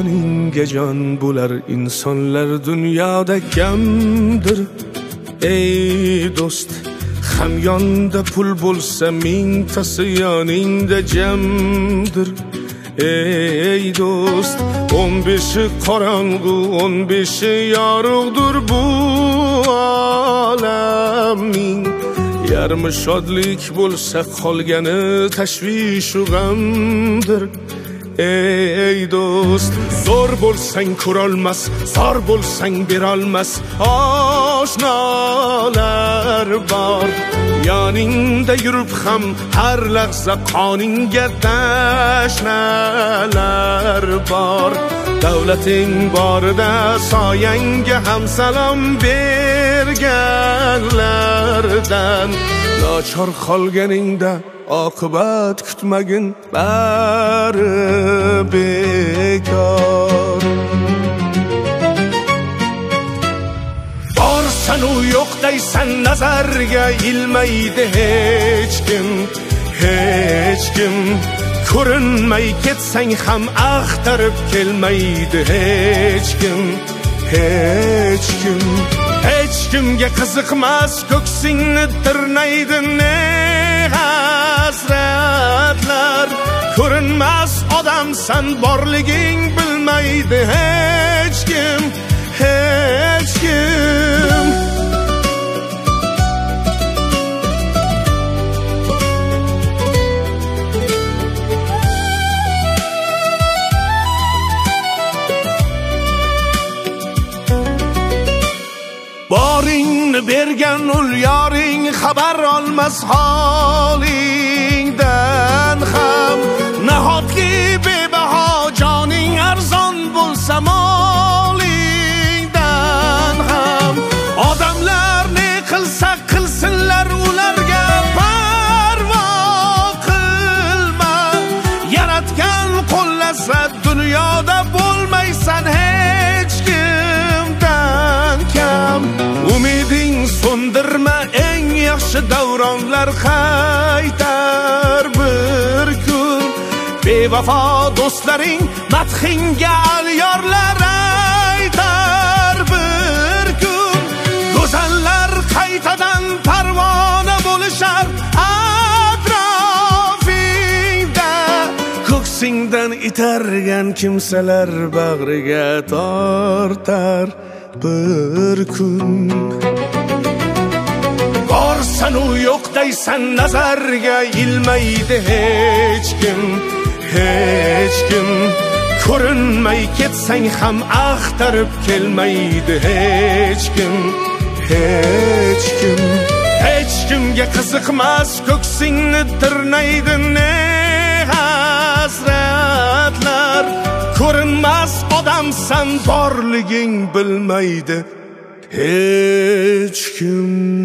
joningga jon bo'lar insonlar dunyoda kamdir. Ey do'st, hamyonda pul bo'lsa mingtasi yoningda jamdir. Ey do'st, 15 qorong'u 15 yorug'dir bu olamning. Yarmi shodlik bo'lsa qolgani tashvish u g'amdir. Ey do'st, zo'r bo'lsang ko'rolmas, zor bo'lsang berolmas oshnolar bor. Yoningda yurib ham har lahza qoningga tashnalar bor. Davlating borida soyangga ham salom berganlardan. Nochor qolganingda oqibat kutmagin, bari bekor. Borsan u yo'q deysan, nazarga ilmaydi hech kim, hech kim. Ko'rinmay ketsang ham axtarib kelmaydi hech kim, hech kim. Hech kimga qiziqmas, ko'ksingni tirnaydi ne hasratlar. Ko'rinmas odamsan, borliging bilmaydi hech kim, hech kim. Boringni bergan ul yoring xabar olmas holingdan ham. Nahotki bebaho joning arzon bo'lsa molingdan ham. Odamlar ne qilsa qilsinlar, ularga parvo qilma. Yaratgan qo'llasa dunyoda bo'lmaysan hech kimdan kam. Umiding so'ndirma, eng yaxshi davronlar qaytar bir kun. Bevafo do'stlaring madhinga alyorlar aytar bir kun. Go'zallar qaytadan parvona bo'lishar atrofingda. Ko'ksingdan itargan kimsalar bag'riga tortar bir kun. Borsan u yo'q deysan, nazarga ilmaydi hech kim, hech kim. Ko'rinmay ketsang ham axtarib kelmaydi hech kim, hech kim. Hech kimga qiziqmas, ko'ksingni tirnaydi ne hasratlar. Ko'rinmas odamsan, borliging bilmaydi hech kim.